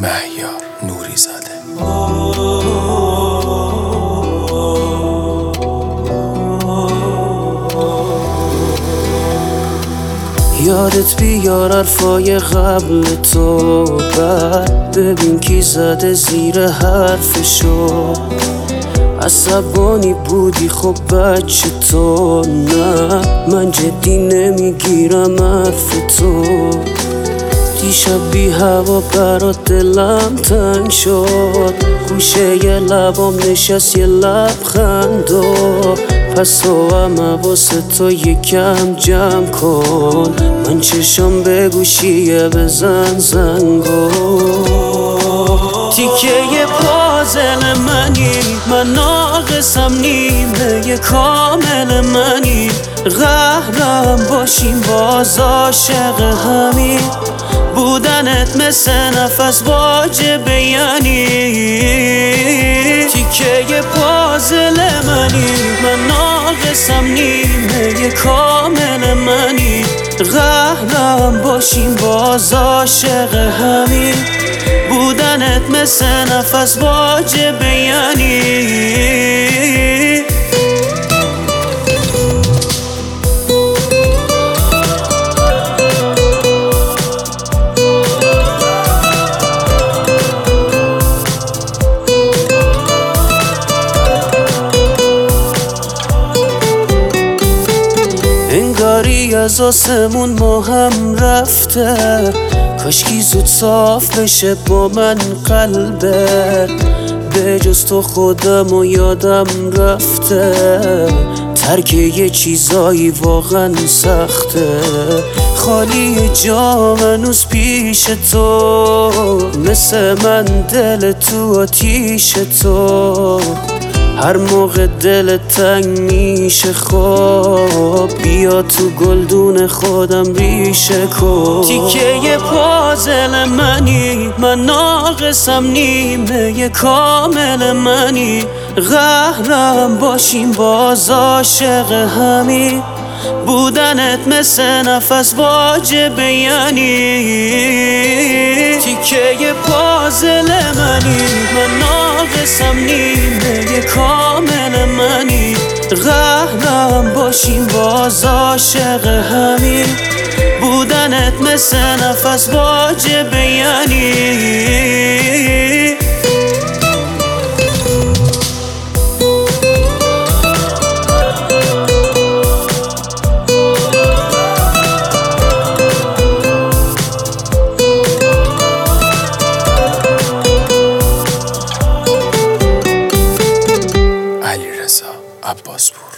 مهیار نوری زاده. یادت بیار حرفای قبل تو، بعد ببین کی زده زیر حرفشو. عصبانی بودی خب بچه تو، نه من جدی نمیگیرم حرف تو. دیشب بی هوا برات دلم تنگ شد، خوشه یه لبام نشست یه لبخند و پس تو هم واسه تو یکم جمع کن. من چشم به گوشیه بزن زنگو. تیکه پازل منی، من ناقصم نیمه یه کامل منی. قهرم باشیم باز عاشق همین، بودنت مثل نفس واجبه یعنی. تیکه پازل منی، من ناقصم نیمه یه کامل منی. قهرم باشیم باز عاشق همین، بودنت مثل نفس واجبه یعنی. انگاری از آسمون ما هم رفته، کاشکی زود صاف بشه با من قلبت. به جز تو خودم و یادم رفته، ترک یه چیزایی واقعا سخته. خالی جا هنوز پیش تو، مثل من دل تو آتیش تو. هر موقع دل تنگ میشه خواب، بیا تو گلدون خودم ریشه کن. تیکه پازل منی، من ناقصم نیمه یه کامل منی. قهرم باشیم باز عاشق همین، بودنت مثل نفس واجبه یعنی. تیکه پازل منی، من ناقصم نیمه یه کامل منی. قهرم باشیم باز عاشق همین، بودنت مثل نفس واجبه یعنی. علیرضا عباسپور.